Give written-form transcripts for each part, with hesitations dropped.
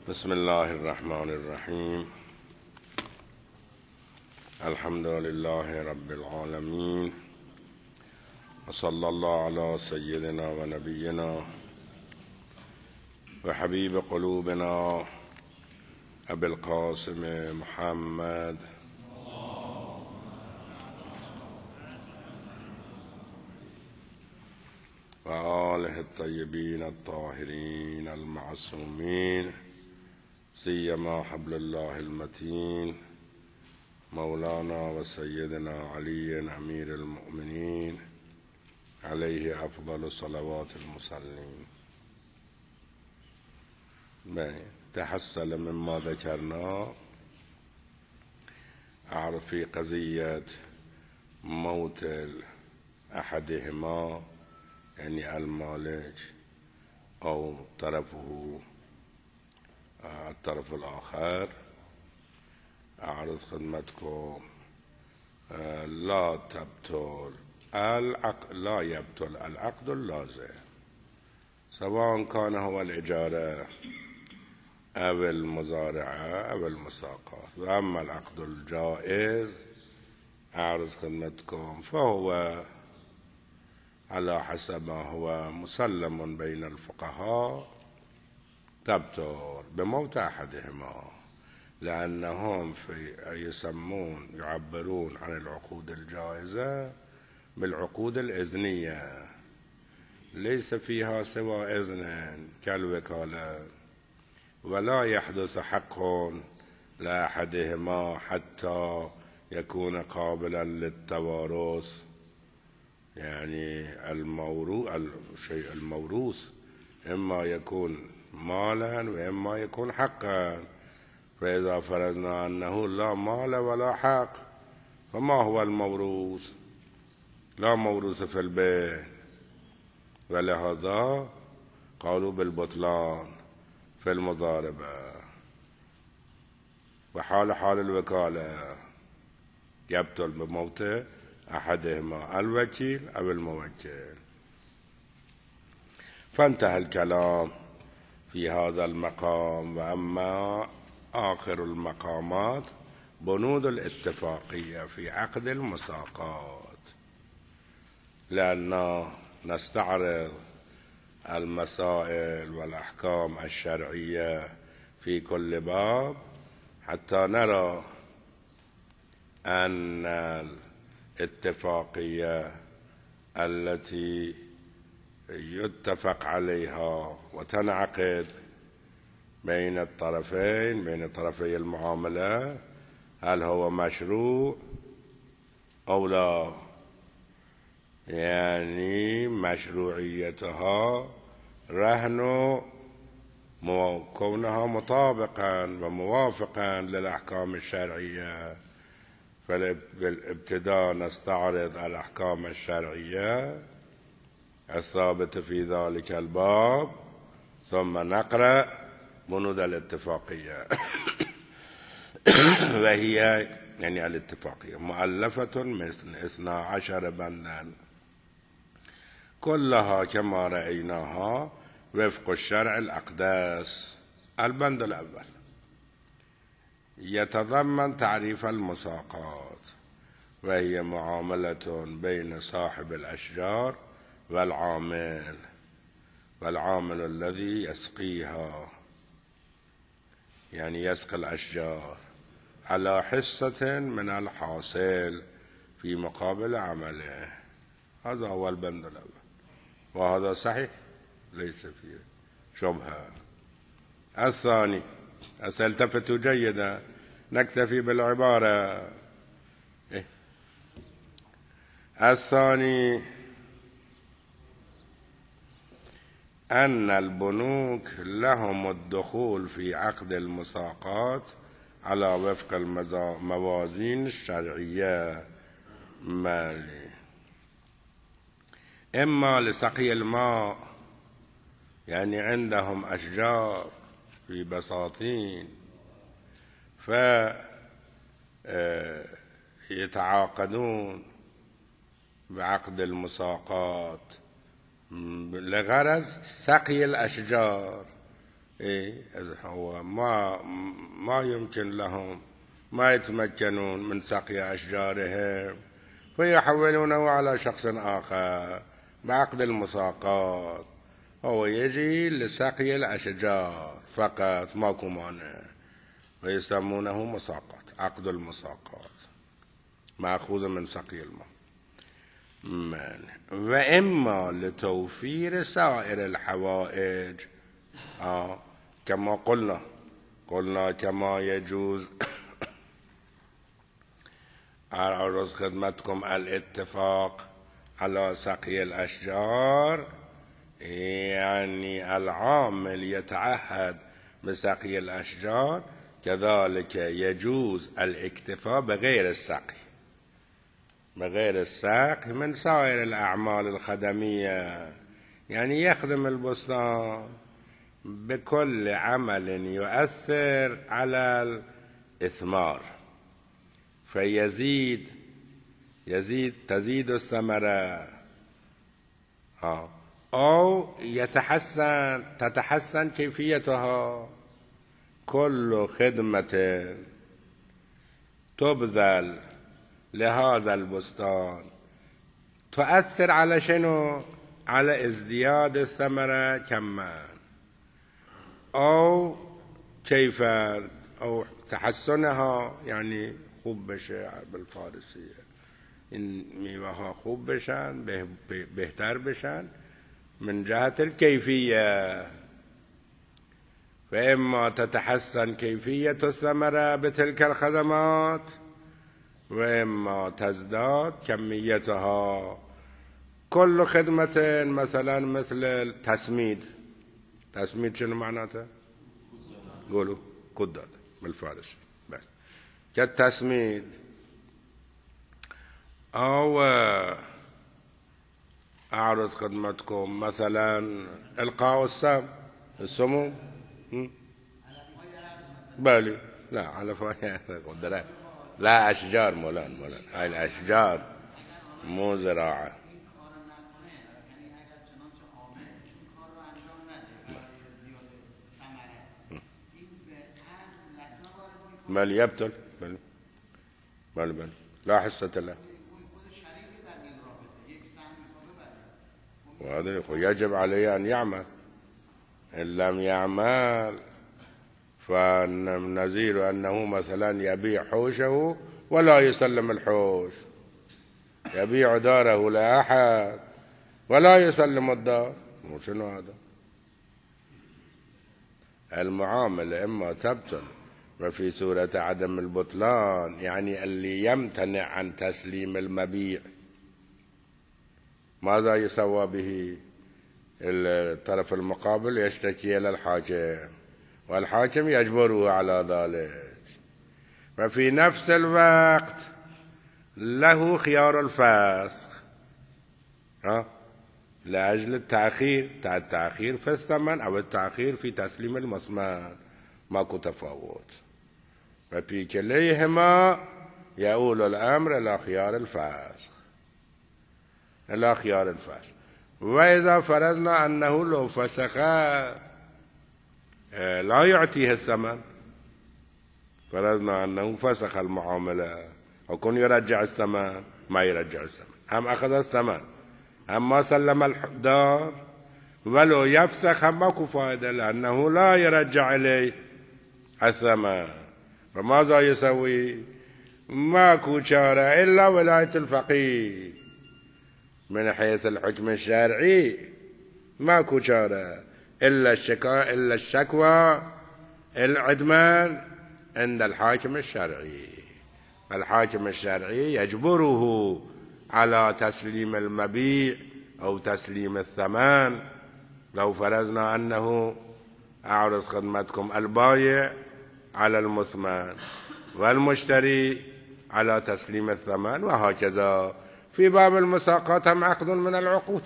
بسم الله الرحمن الرحیم. الحمد لله رب العالمین و صلی الله علی سیدنا و نبینا و حبیب قلوبنا ابی القاسم محمد و آله الطیبین الطاهرین المعصومین، سیما حبل الله المتین مولانا و سیدنا علی امیر المؤمنین علیه افضل صلوات المصلین. تحصل مما ذكرنا أعرف قضية موت أحدهما، يعني المالك أو الطرف الآخر. أعرض خدمتكم لا يبطل العقد اللازم، سواء كان هو الإجارة أو المزارعة أو المساقات. وأما العقد الجائز أعرض خدمتكم فهو على حسب ما هو مسلم بين الفقهاء تبطل بموت أحدهما، لأنهم يعبرون عن العقود الجائزة بالعقود الإذنية، ليس فيها سوى إذن كالوكالة، ولا يحدث حق لأحدهما حتى يكون قابلا للتوارث، يعني الشيء الموروث إما يكون مالا وإما يكون حقا. فإذا فرضنا أنه لا مال ولا حق، فما هو الموروث؟ لا موروث في البيت، ولهذا قالوا بالبطلان في المضاربة. وحال الوكالة يبطل بموت أحدهما، الوكيل أو الموكل. فانتهى الكلام في هذا المقام. وأما آخر المقامات بنود الاتفاقية في عقد المساقات، لأننا نستعرض المسائل والأحكام الشرعية في كل باب حتى نرى أن الاتفاقية التي يتفق عليها وتنعقد بين الطرفين، بين طرفي المعاملة، هل هو مشروع أو لا؟ يعني مشروعيتها رهن كونها مطابقا وموافقا للأحكام الشرعية. فبالابتداء نستعرض الأحكام الشرعية الثابتة في ذلك الباب، ثم نقرأ بنود الاتفاقية. وهي يعني الاتفاقية مؤلفة من 12 بندا، كلها كما رأيناها وفق الشرع الأقدس. البند الأول يتضمن تعريف المساقات، وهي معاملة بين صاحب الأشجار والعامل الذي يسقيها، يعني يسقي الأشجار، على حصة من الحاصل في مقابل عمله. هذا هو البند الأول، وهذا صحيح ليس فيه شبهة. الثاني، سألتفتوا جيدا، نكتفي بالعبارة. الثاني أن البنوك لهم الدخول في عقد المساقات على وفق الموازين الشرعية، إما لسقي الماء، يعني عندهم أشجار في بساطين فيتعاقدون بعقد المساقات لغرض سقي الأشجار، هو ما يمكن لهم، ما يتمكنون من سقي أشجارهم، فيحولونه على شخص آخر بعقد المساقات. هو يجي لسقي الأشجار فقط، ماكو مانع، ويسمونه مساقات، عقد المساقات، مأخوذ من سقي الماء. وإما لتوفير سائر الحوائج، كما قلنا كما يجوز أعرض خدمتكم الاتفاق على سقي الأشجار، يعني العامل يتعهد بسقي الأشجار، كذلك يجوز الاكتفاء بغير السقي من سائر الأعمال الخدمية، يعني يخدم البستان بكل عمل يؤثر على الإثمار تزيد الثمرة، أو تتحسن كيفيتها. كل خدمة تبذل لهذا البستان تؤثر على شنو؟ على ازدياد الثمرة كما، أو كيفا، أو تحسنها، يعني خوب بشه بالفارسية، این میوه ها خوب بشن، بهتر بشن من جهة الكيفية. فإما تتحسن كيفية الثمرة بتلك الخدمات، وإما تزداد كميتها. كل خدمة مثلا مثل التسميد شنو معناته؟ قولوا قداد بالفارسي، كالتسميد، أو أعرض خدمتكم مثلا إلقاء السموم. بالي لا على قدرات، لا أشجار مولانا هاي الأشجار مو زراعة. بل يبتل، بل لا حصة له، وهذا يجب عليه أن يعمل. إن لم يعمل فنظير أنه مثلا يبيع حوشه ولا يسلم الحوش، يبيع داره لأحد ولا يسلم الدار. شنو هذا؟ المعاملة إما تبطل وفي سورة عدم البطلان، يعني اللي يمتنع عن تسليم المبيع ماذا يسوى به؟ الطرف المقابل يشتكي إلى الحاكم، والحاكم يجبره على ذلك. وفي نفس الوقت له خيار الفسخ لأجل التأخير في الثمن أو التأخير في تسليم المثمن، ماكو تفاوت. وفي كليهما يؤول الأمر إلى خيار الفسخ. وإذا فرضنا أنه لو فسخ لا يعطيه الثمن، فرضنا أنه فسخ المعاملة وكن يرجع الثمن، ما يرجع الثمن، هم أخذ الثمن هم ما سلم الدار، ولو يفسخ هم ماكو فائدة، لأنه لا يرجع إليه الثمن. فماذا يسوي؟ ماكو چارة إلا ولاية الفقيه. من حيث الحكم الشرعي ماكو چارة إلا الشكوى العدمان عند الحاكم الشرعي. الحاكم الشرعي يجبره على تسليم المبيع أو تسليم الثمن. لو فرضنا أنه أعرض خدمتكم البايع على المثمن والمشتري على تسليم الثمن، وهكذا في باب المساقات هم عقد من العقود.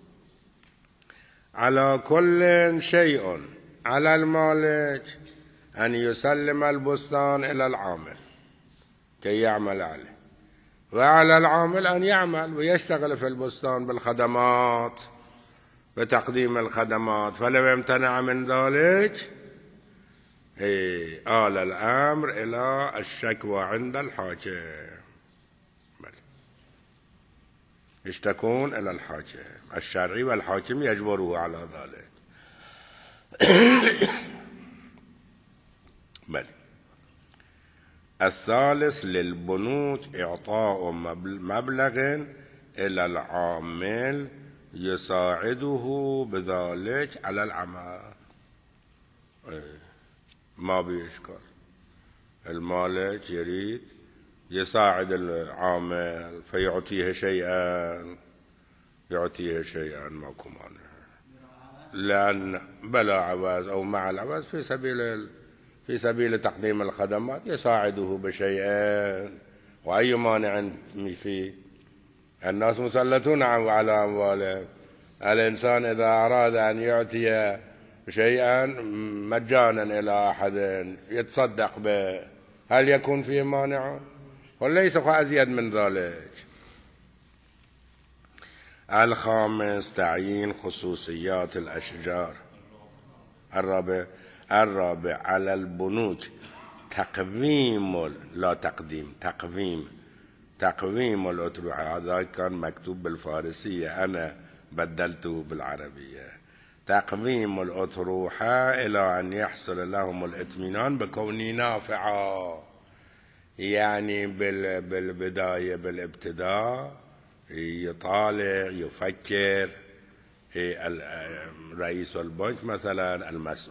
على كل شيء على المالك أن يسلم البستان إلى العامل كي يعمل عليه، وعلى العامل أن يعمل ويشتغل في البستان بالخدمات، بتقديم الخدمات. فلو امتنع من ذلك آل الأمر إلى الشكوى عند الحاكم، يشتكون إلى الحاكم الشرعي والحاكم يجبره على ذلك. بل الثالث للبنوك إعطاء مبلغ إلى العامل يساعده بذلك على العمل. ما بإشكال، المالك يريد يساعد العامل فيعطيه شيئا، يعطيه شيئا ماكو مانع، لأن بلا عوز أو مع العوز في سبيل تقديم الخدمات يساعده بشيئين، وأي مانع فيه؟ الناس مسلطون على أموالهم. الإنسان إذا أراد أن يعطي شيئا مجانا إلى أحد يتصدق به، هل يكون فيه مانع؟ وليس أزيد من ذلك. الخامس تعيين خصوصيات الأشجار. الرابع على البنوك تقويم، لا تقديم، تقويم الأطروحة. هذا كان مكتوب بالفارسية، أنا بدلته بالعربية. تقويم الأطروحة إلى أن يحصل لهم الاطمئنان بكونه نافعة. يعني بالبداية بالابتداء يطالع يفكر رئيس البنك مثلا،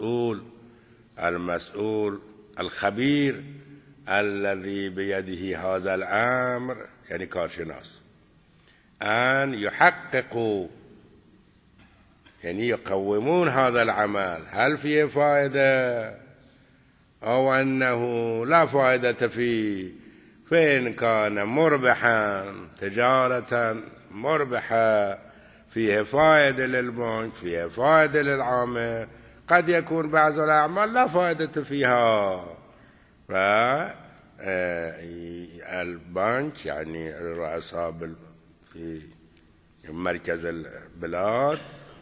المسؤول الخبير الذي بيده هذا الأمر، يعني كارشناس، أن يحققوا، يعني يقومون هذا العمل، هل فيه فائدة أو أنه لا فائدة فيه. فإن كان مربحا، تجارة مربحة فيه فائدة للبنك، فيه فائدة للعامل، قد يكون بعض الأعمال لا فائدة فيها، فالبنك يعني الرؤساء في مركز البلاد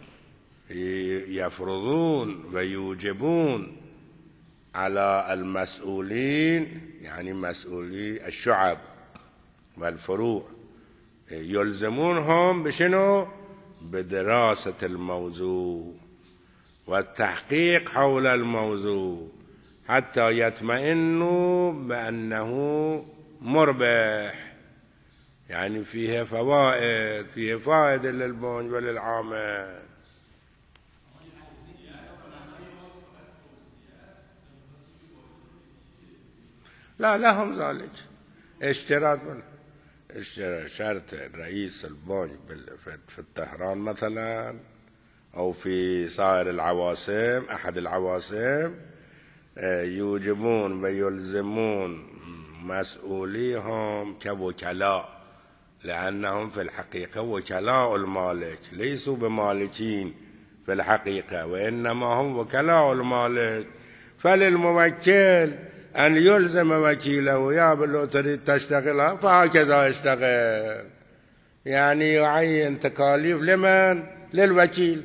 يفرضون ويوجبون على المسؤولين، يعني مسؤولي الشعب والفروع، يلزمونهم بشنو؟ بدراسة الموضوع والتحقيق حول الموضوع حتى يطمئنوا بأنه مربح، يعني فيه فوائد، فيه فائدة للبنك وللعامل. لا، لهم ذلك اشتراط، شرط رئيس البنك في الطهران مثلا أو في سائر العواصم، أحد العواصم، يوجبون ويلزمون مسؤوليهم كوكلاء، لأنهم في الحقيقة وكلاء المالك، ليسوا بمالكين في الحقيقة، وإنما هم وكلاء المالك. فللموكل أن يلزم وكيله، يا بالله تريد تشتغلها فهكذا اشتغل، يعني يعين تكاليف لمن؟ للوكيل.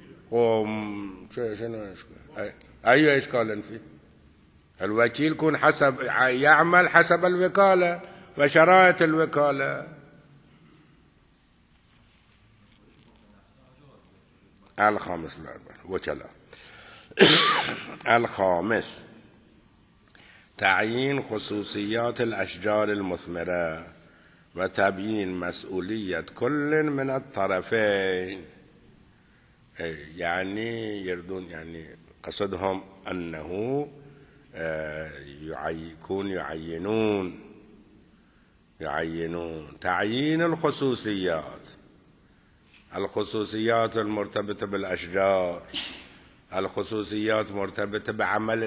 شنو أي إشكال فيه؟ الوكيل يكون يعمل حسب الوكالة وشرائط الوكالة. الخامس وكلاء. الخامس تعيين خصوصيات الأشجار المثمرة وتبيين مسؤولية كل من الطرفين. يعني يردون، يعني قصدهم أنه يعينون تعيين الخصوصيات المرتبطة بالأشجار، الخصوصيات مرتبطة بعمل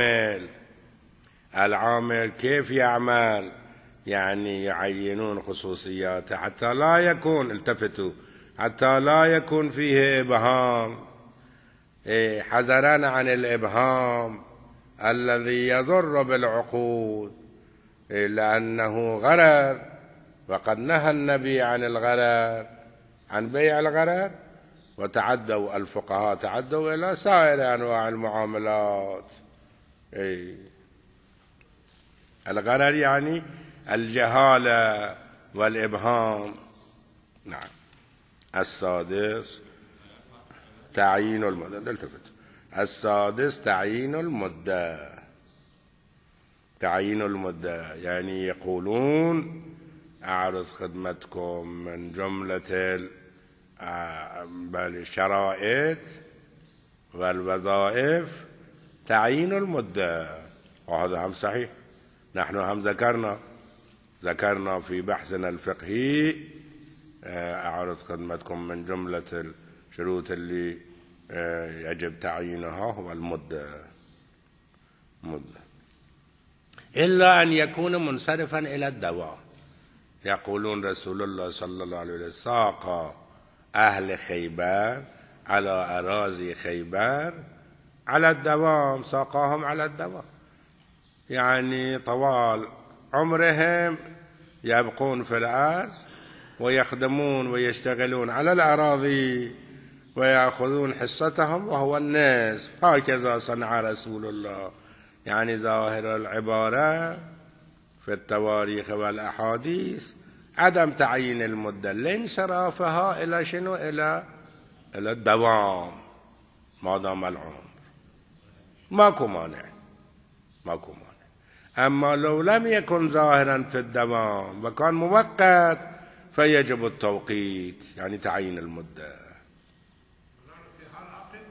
العامل كيف يعمل، يعني يعينون خصوصيات حتى لا يكون، التفتوا، حتى لا يكون فيه إبهام، حذرا عن الإبهام الذي يضر بالعقود، لأنه غرر، وقد نهى النبي عن الغرر، عن بيع الغرر، وتعدوا الفقهاء إلى سائر أنواع المعاملات. الغرر يعني الجهالة والإبهام. نعم. السادس تعيين المدة. التفت. السادس تعيين المدة. تعيين المدة يعني يقولون أعرض خدمتكم من جملة الشرائط والوظائف تعيين المدة، وهذا هم صحيح. نحن هم ذكرنا في بحثنا الفقهي أعرض خدمتكم من جملة الشروط اللي يجب تعيينها هو المدة. إلا أن يكون منصرفا إلى الدوام. يقولون رسول الله صلى الله عليه وسلم ساق أهل خيبر على أراضي خيبر على الدوام، ساقاهم على الدوام، يعني طوال عمرهم يبقون في الأرض ويخدمون ويشتغلون على الأراضي ويأخذون حصتهم وهو الناس. هكذا صنع رسول الله. يعني ظاهر العبارة في التواريخ والأحاديث عدم تعيين المدة لانصرافها إلى شنو؟ إلى الدوام ما دام العمر. ماكو مانع. أما لو لم يكن ظاهرا في الدوام وكان مؤقت فيجب التوقيت، يعني تعيين المدة. في حال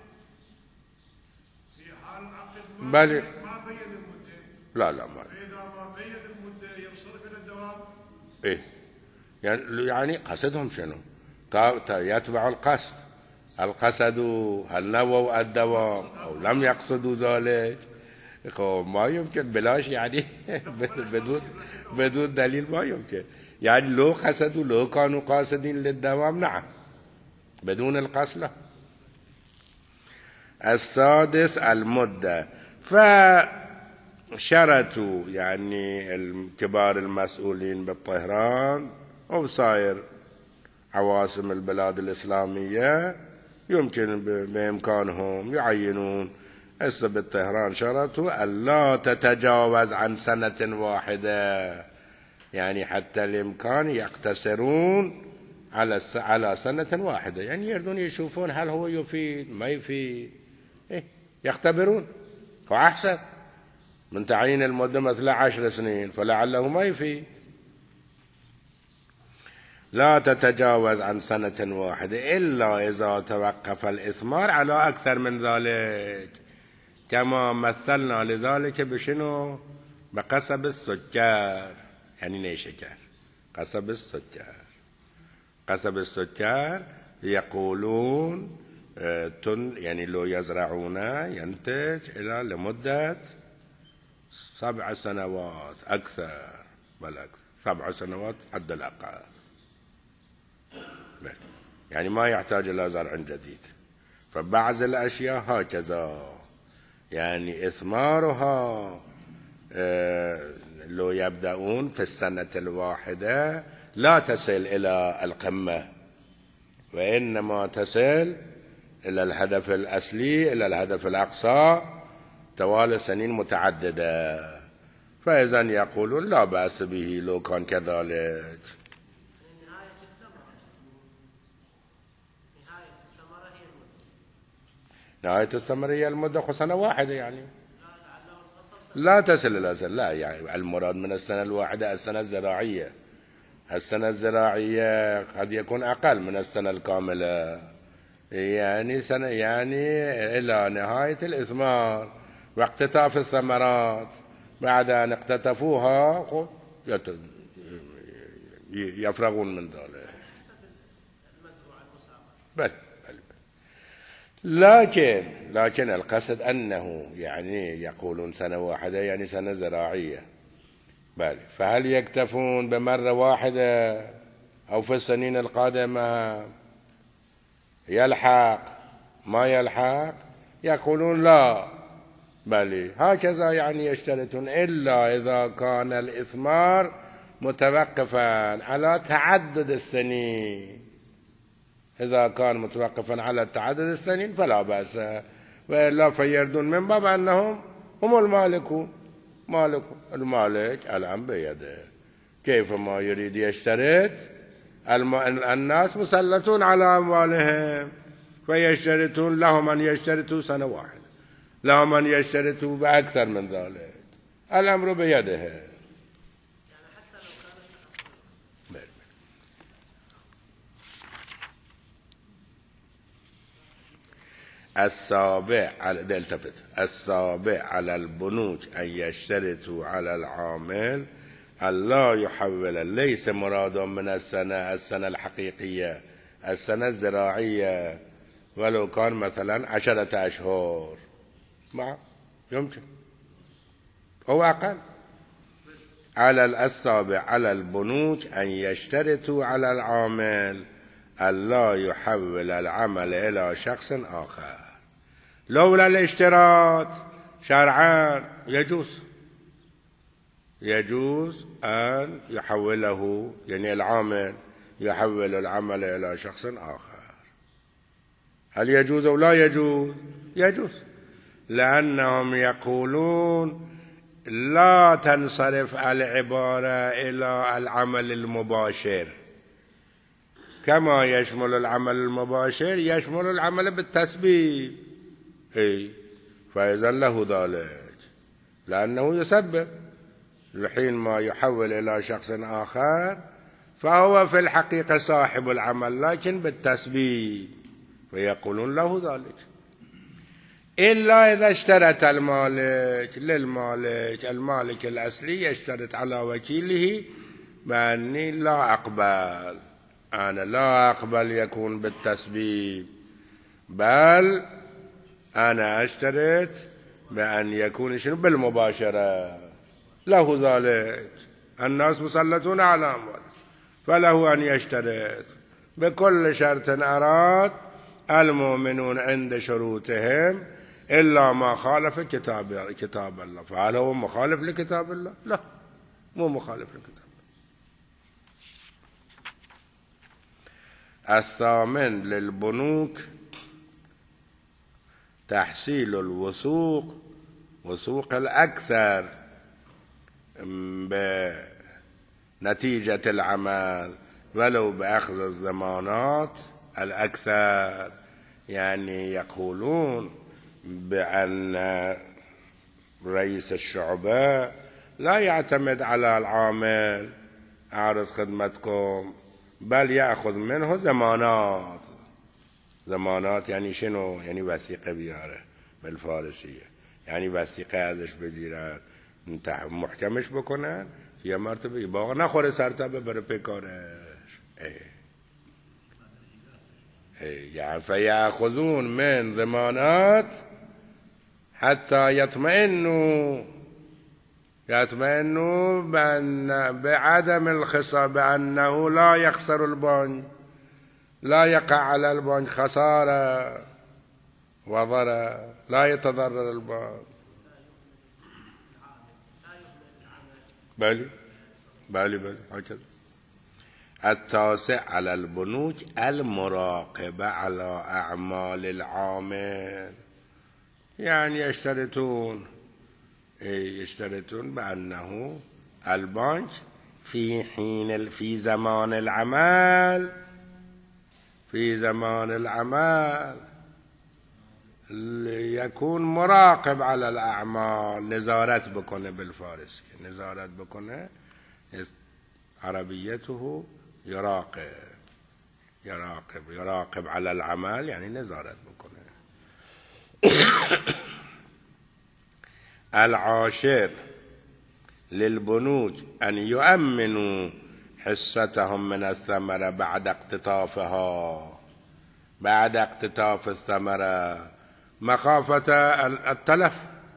عقد بل ما بين المدة. لا ما إذا ما بين المدة ينصرف إلى الدوام. يعني قصدهم شنو؟ يتبع القصد. القصد هل نووا الدوام أو لم يقصدوا ذلك؟ ما يمكن بلاش، يعني بدون دليل ما يمكن. يعني لو قصدوا، لو كانوا قاصدين للدوام نعم، بدون القصد لا. السادس المدة. فشرطوا يعني الكبار المسؤولين بالطهران أو سائر عواصم البلاد الإسلامية يمكن بإمكانهم يعينون. هسه بالطهران شرطوا ألا تتجاوز عن سنة واحدة، يعني حتى الإمكان يقتصرون على سنة واحدة، يعني يردون يشوفون هل هو يفيد ما يفيد، يختبرون. وأحسن من تعيين المدة مثل 10 سنين فلعله ما يفيد. لا تتجاوز عن سنة واحدة إلا إذا توقف الإثمار على أكثر من ذلك، كما مثلنا لذلك بشنو؟ بقصب السكر، يعني نيشكر. قصب السكر يقولون يعني لو يزرعونه ينتج إلى لمدة 7 سنوات أكثر، بل أكثر 7 سنوات حد الأقل، يعني ما يحتاج إلى زرع جديد. فبعض الأشياء هكذا يعني إثمارها لو يبدأون في السنة الواحدة لا تصل إلى القمة، وإنما تصل إلى الهدف الأصلي، إلى الهدف الأقصى طوال سنين متعددة. فإذا يقولون لا بأس به لو كان كذلك. نهاية الثمرة هي المدة سنة واحدة، يعني لا تصل إلى سنة. لا، يعني المراد من السنة الواحدة السنة الزراعية. السنة الزراعية قد يكون أقل من السنة الكاملة، يعني سنة، يعني إلى نهاية الإثمار واقتطاف الثمرات. بعد أن اقتطفوها يفرغون من ذلك. بل لكن القصد أنه يعني يقولون سنة واحدة يعني سنة زراعية. بل فهل يكتفون بمرة واحدة أو في السنين القادمة يلحق ما يلحق؟ يقولون لا، بل هكذا يعني يشترطون إلا إذا كان الإثمار متوقفا على تعدد السنين. إذا كان متوقفا على تعدد السنين فلا بأس، وإلا فيردون من باب أنهم هم المالكون. المالك الآن بيده، كيف ما يريد يشترط. الناس مسلطون على أموالهم فيشترطون، لهم أن يشترطوا سنة واحدة، لهم أن يشترطوا بأكثر من ذلك، الأمر بيده. السابع على البنوك أن يشترطوا على العامل ألا يحول، ليس مراد من السنة الحقيقية، السنة الزراعية، ولو كان مثلا 10 أشهر ما يمكن أو أقل. السابع على البنوك أن يشترطوا على العامل ألا يحول العمل إلى شخص آخر. لولا الاشتراط شرعا يجوز أن يحوله، يعني العامل يحول العمل إلى شخص آخر. هل يجوز أو لا يجوز؟ يجوز، لأنهم يقولون لا تنصرف العبارة إلى العمل المباشر، كما يشمل العمل المباشر يشمل العمل بالتسبيب، فإذا له ذلك، لأنه يسبب. الحين ما يحول إلى شخص آخر فهو في الحقيقة صاحب العمل لكن بالتسبيب، فيقولون له ذلك. إلا إذا اشترط المالك الأصلي يشترط على وكيله بأني أنا لا أقبل يكون بالتسبيب، بل أنا أشترط بأن يكون بالمباشرة، له ذلك. الناس مسلطون على أموال، فله أن يشترط بكل شرط أراد المؤمنون عند شروطهم إلا ما خالف كتاب الله. فهل هو مخالف لكتاب الله؟ لا، مو مخالف لكتاب الله. الثامن للبنوك تحصيل وثوق الأكثر بنتيجة العمل ولو بأخذ الضمانات الأكثر. يعني يقولون بأن رئيس الشعبة لا يعتمد على العامل أعرض خدمتكم، بل يأخذ منه ضمانات. يعني شنو؟ يعني وثيقة بياره بالفارسية، يعني وثيقة ازش بگیرن محکمش بکنن یه مرتبه باقا نخوره سرتبه بره پیکارش. يعني فيأخذون من ضمانات حتى يطمئنوا بعدم الخسارة، بأنه لا يخسر البنك، لا يقع على البنك خسارة وضرر، لا يتضرر البنك. بلي هكذا. التاسع على البنوك المراقبة على أعمال العامل. يعني يشترطون بأنه البنك في زمان العمل يكون مراقب على الأعمال، نظارت بکنه بالفارسي، نظارت بکنه، عربيته يراقب على العمل، يعني نظارت بکنه. العاشر للبنوك أن يؤمنوا حصتهم من الثمرة بعد اقتطاف الثمرة مخافة التلف.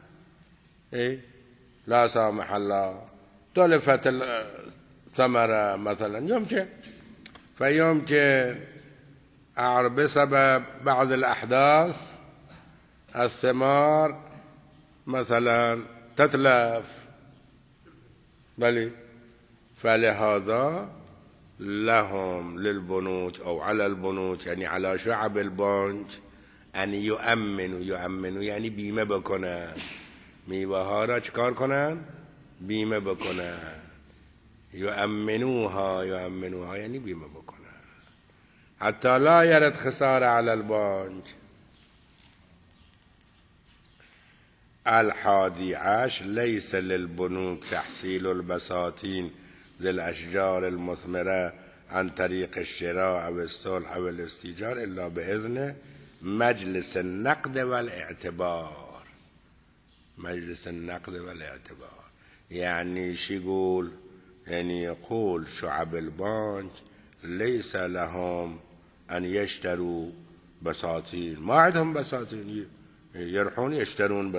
لا سامح الله تلفت الثمرة مثلا، فيمكن بسبب بعض الأحداث الثمار مثلا تتلف، فلهذا للبنوك أو على البنوك، يعني على شعب البنك، أن يؤمنوا يعني بيمة بکنن میوه ها را چکار کنن؟ بیمه بکنن. یؤمنوها یعنی بیمه بکنن. حتی لا یرد خساره علی البنک. 11 لیس للبنوک تحصیل البساتین ذی الاشجار المثمره عن طریق الشراء او الصلح او الاستیجار الا باذن مجلس النقد والاعتبار. مجلس النقد والاعتبار يعني شو يقول؟ يعني يقول شعب البنك ليس لهم أن يشتروا بساتين، ما عندهم بساتين، يروحون يشترون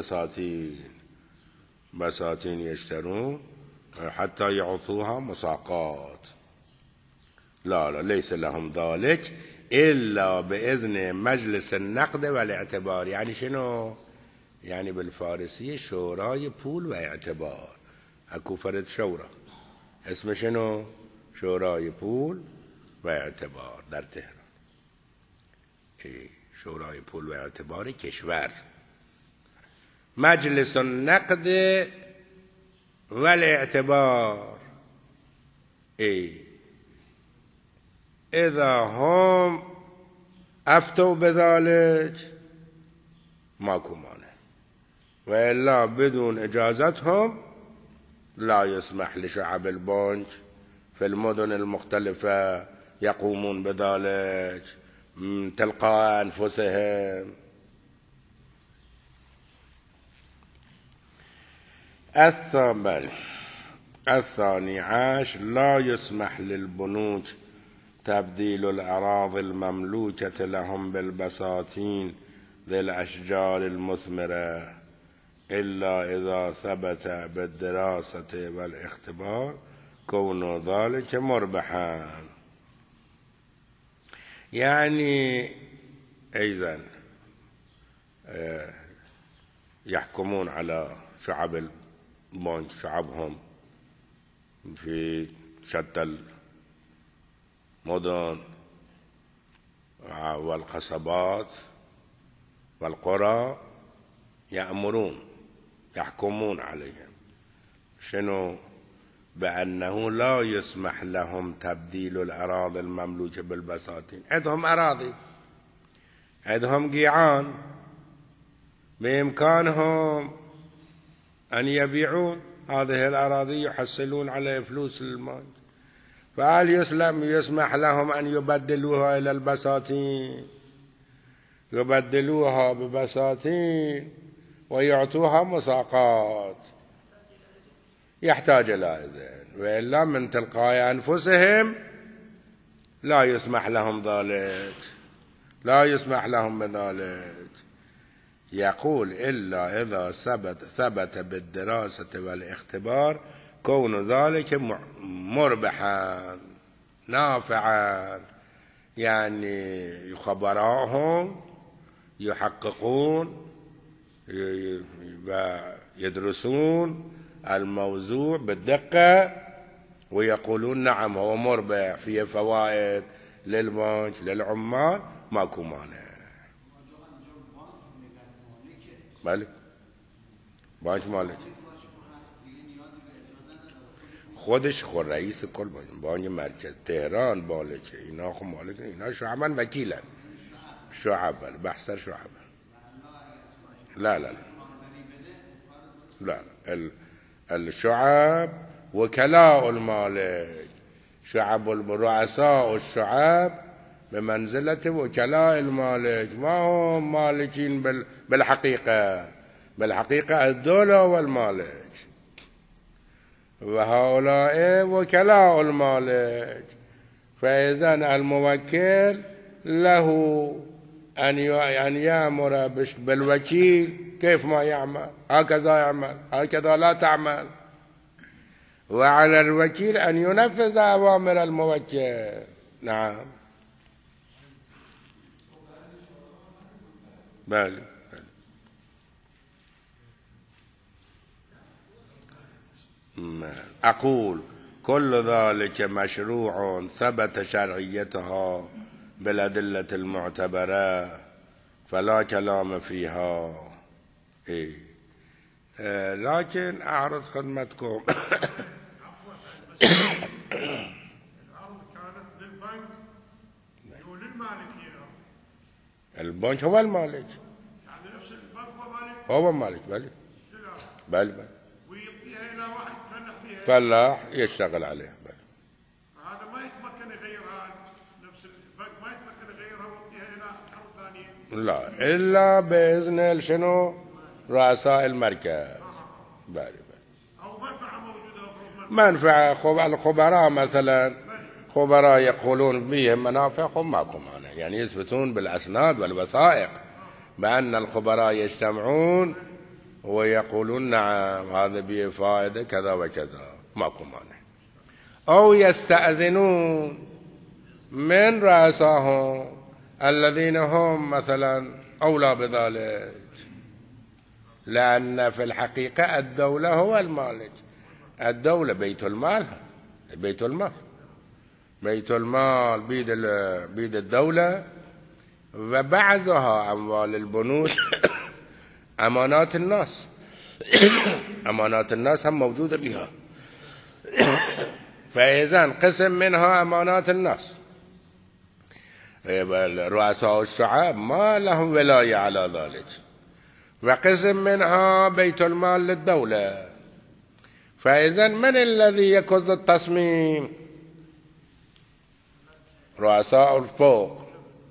بساتين يشترون حتى يعطوها مساقات. لا ليس لهم ذلك إلا بإذن مجلس النقد والاعتبار. يعني شنو؟ يعني بالفارسية شورای پول و اعتبار. اكو فرد شورا اسم شنو؟ شورای پول و اعتبار در تهران. شورای پول و اعتبار کشور. مجلس النقد والاعتبار اذا هم افتوا بذلك ماكو مانع، وإلا بدون اجازتهم لا يسمح لشعب البنك في المدن المختلفة يقومون بذلك تلقاء أنفسهم. الثاني عشر لا يسمح للبنوك تبديل الأراضي المملوكة لهم بالبساتين ذي الأشجار المثمرة إلا إذا ثبت بالدراسة والاختبار كون ذلك مربحا. يعني أيضا يحكمون على شعب البنك، شعبهم في شتى المدن والقصبات والقرى، يحكمون عليهم شنو؟ بأنه لا يسمح لهم تبديل الأراضي المملوكة بالبساتين. عندهم أراضي، عندهم قيعان، بإمكانهم أن يبيعون هذه الأراضي يحصلون على فلوس المال، فهل يسمح لهم أن يبدلوها إلى البساتين؟ يبدلوها ببساتين ويعطوها مساقات. يحتاج إلى إذن، وإلا من تلقاء أنفسهم لا يسمح لهم ذلك، لا يسمح لهم بذلك. يقول إلا إذا ثبت بالدراسة والاختبار كون ذلك مربحا نافعا. يعني خبراءهم يحققون يدرسون الموضوع بالدقة ويقولون نعم هو مربح، فيه فوائد للبنك للعمال، ماكو مانع. بله بانک مالک خودش خود رئیس کل بانک مرکز تهران مالکه، اینا خود مالک، اینا شعبن وکیلن، شعبن بحثر شعبن. لا الشعب وكلاء المالك، شعب رؤساء الشعب بمنزلة وكلاء المالك، ما هم مالكين بالحقيقة الدولة والمالك، وهؤلاء وكلاء المالك. فإذا الموكل له أن يأمر بالوكيل كيف ما يعمل، هكذا يعمل، هكذا لا تعمل، وعلى الوكيل أن ينفذ أوامر الموكل. نعم بله. أقول كل ذلك مشروع ثبت شرعيتها بالأدلة المعتبرة فلا كلام فيها. لكن أعرض خدمتكم الأرض كانت للبنك وللمالك هنا. البنك هو المالك، يعني نفس البنك هو مالك هو المالك. بل بل بل ويعطيها إلى واحد يفلح بها. فلاح يشتغل عليه. بل هذا ما يتمكن يغيرها، نفس البنك ما يتمكن يغيرها ويعطيها إلى أرض ثانية. لا، إلا بإذن شنو رؤساء المركز. بل أو منفعة موجودة أفرض منفعة. الخبراء مثلا، خبراء يقولون بهم منافع، هم ماكو مانع، يعني يثبتون بالأسناد والوثائق بأن الخبراء يجتمعون ويقولون نعم هذا به فائدة كذا وكذا، ماكو مانع. أو يستأذنون من رؤساهم الذين هم مثلا أولى بذلك، لأن في الحقيقة الدولة هو المالك. الدولة بيت المال، بيت المال، بيت المال بيد الدولة، وبعضها أموال البنوك أمانات الناس. أمانات الناس هم موجودة بها، فإذا قسم منها أمانات الناس. رؤساء الشعب ما لهم ولاية على ذلك، وقسم منها بيت المال للدولة. فإذا من الذي يأخذ التصميم؟ رؤساء الفوق.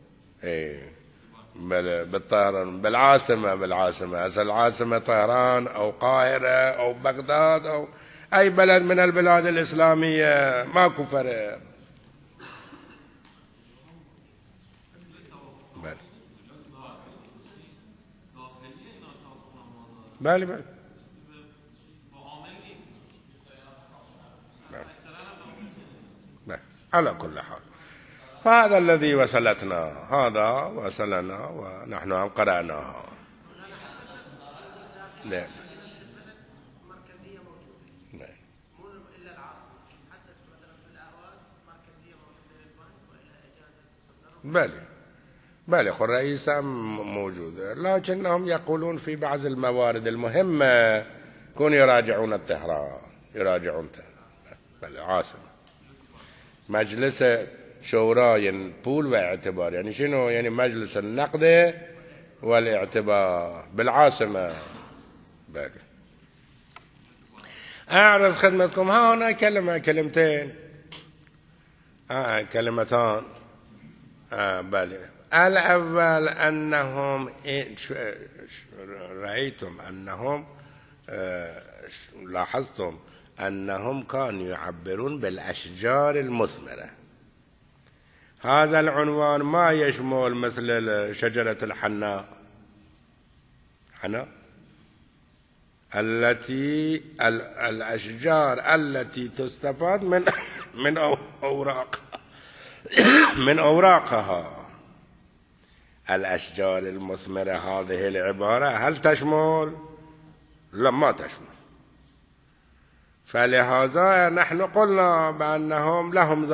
بالطيران بالعاصمة هسه العاصمة طهران أو قاهرة أو بغداد أو أي بلد من البلاد الإسلامية، ماكو فرق. بل على كل حال، هذا الذي وصلتنا، هذا وصلنا ونحن قرأناها. لا بل الرئيسة موجودة، لكنهم يقولون في بعض الموارد المهمة كون يراجعون الطهران، يراجعون بل عاصمة مجلس شورى بول واعتبار. يعني شنو؟ يعني مجلس النقد والاعتبار بالعاصمة. بل أعرض خدمتكم هنا كلمتين، كلمتان. بل الأول أنهم رأيتم أنهم لاحظتم أنهم كانوا يعبرون بالأشجار المثمرة. هذا العنوان ما يشمل مثل شجرة الحناء التي الأشجار التي تستفاد من أوراقها. الأشجار المثمرة هذه العبارة هل تشمل؟ لا، ما تشمل. فلهذا نحن قلنا بأنهم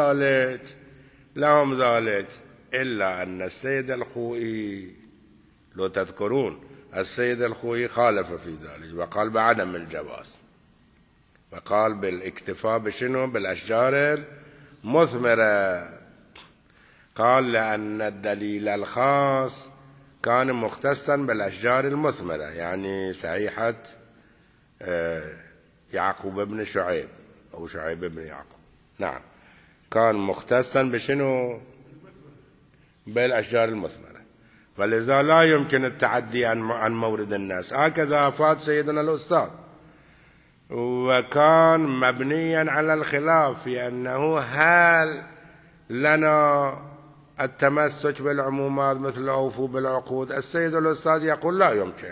لهم ذلك، إلا أن السيد الخوئي، لو تذكرون السيد الخوئي خالف في ذلك وقال بعدم الجواز، وقال بالاكتفاء بشنو؟ بالأشجار المثمرة. قال لأن الدليل الخاص كان مختصا بالأشجار المثمرة، يعني صحيحة يعقوب بن شعيب أو شعيب بن يعقوب، نعم، كان مختصا بشنو؟ بالأشجار المثمرة، ولذا لا يمكن التعدي عن مورد الناس. هكذا أفاد سيدنا الأستاذ، وكان مبنيا على الخلاف في أنه هل لنا التمسك بالعمومات مثل أوفوا بالعقود. السيد الأستاذ يقول لا يمكن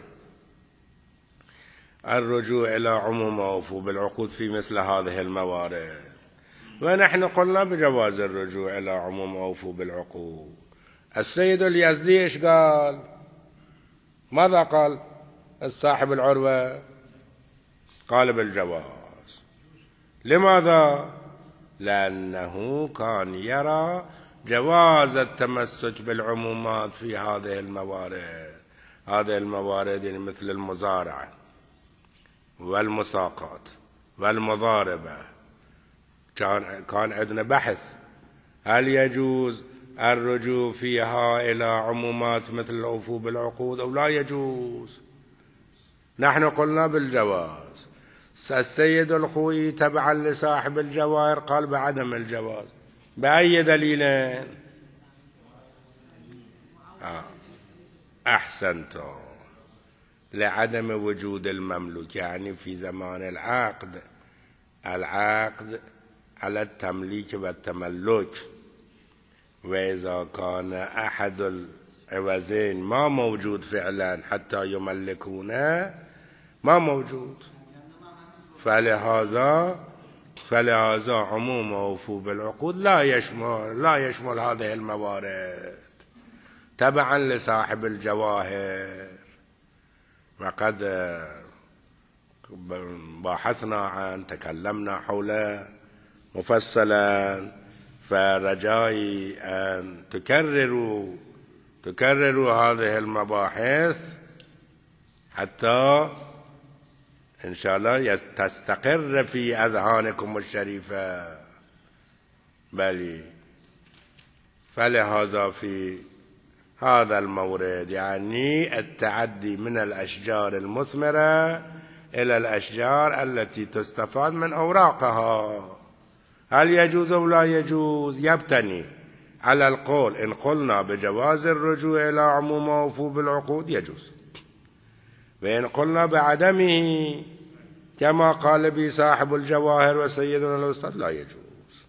الرجوع إلى عموم أوفوا بالعقود في مثل هذه الموارد، ونحن قلنا بجواز الرجوع إلى عموم أوفوا بالعقود. السيد اليزدي إيش قال؟ ماذا قال الصاحب العروة؟ قال بالجواز. لماذا؟ لأنه كان يرى جواز التمسك بالعمومات في هذه الموارد. هذه الموارد يعني مثل المزارعة، والمساقات والمضاربة. كان عندنا بحث هل يجوز الرجوع فيها إلى عمومات مثل الوفو بالعقود أو لا يجوز. نحن قلنا بالجواز. السيد الخوئي تبعا لصاحب الجواهر قال بعدم الجواز. بأي دليلين؟ أحسنتم، لعدم وجود المملوك، يعني في زمان العقد على التمليك والتملك، وإذا كان أحد العوزين ما موجود فعلا حتى يملكونه ما موجود، فلهذا عموم وفو بالعقود لا يشمل هذه الموارد تبعا لصاحب الجواهر. وقد بحثنا تكلمنا حوله مفصلا، فرجائي أن تكرروا هذه المباحث حتى إن شاء الله تستقر في أذهانكم الشريفة. بلي، فلهذا في هذا المورد يعني التعدي من الأشجار المثمرة إلى الأشجار التي تستفاد من أوراقها، هل يجوز أو لا يجوز؟ يبتني على القول إن قلنا بجواز الرجوع إلى عموم وفو بالعقود يجوز، وإن قلنا بعدمه كما قال به صاحب الجواهر وسيدنا الأستاذ لا يجوز.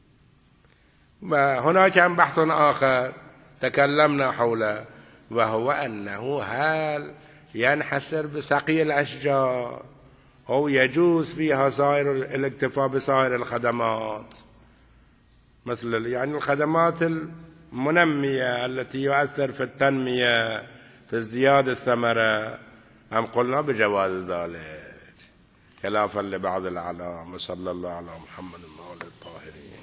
وهناك بحث آخر تكلمنا حوله، وهو أنه هل ينحصر بسقي الأشجار أو يجوز فيها الاكتفاء بسائر الخدمات، مثل يعني الخدمات المنمية التي يؤثر في التنمية في ازدياد الثمرة، أم قلنا بجواز ذلك خلافا لبعض الأعلام. صلى الله على محمد وآله الطاهرين.